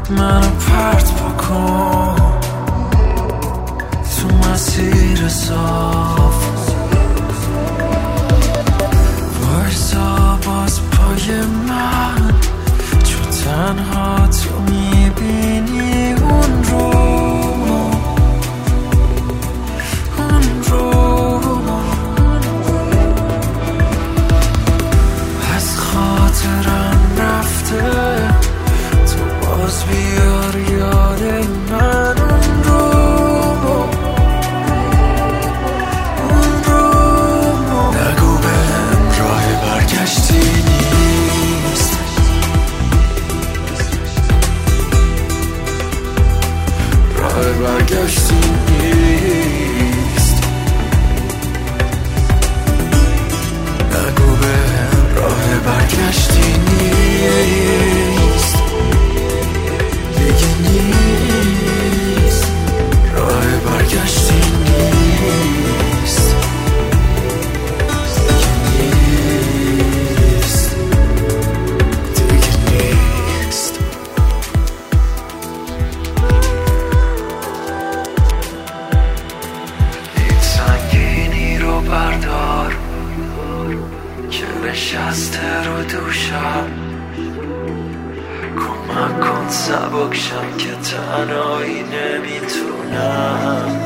منو پرت بکن تو مسیر صاف، وایسا باز پای من، چون تنها تو میبینی اون رو از خاطرم رفته، تو باز بیار یاد من اون رو نگو بهم راه برگشتی نیست، راه برگشتی نیست، نگو بهم راه برگشتی نیست، دیگه نیست راه برگشتی نیست، دیگه نیست، دیگه نیست. این سنگینی رو بردار که نشسته رو دوشم، کمک کن سبک شم که تنهایی نمیتونم.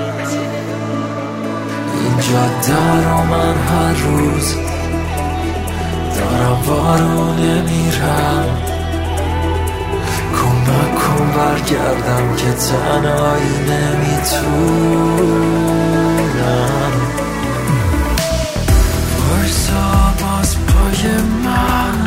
این جاده رو من هر روز دارم وارو نمیرم، کمک کن برگردم که تنهایی نمیتونم. وایسا باز پای من،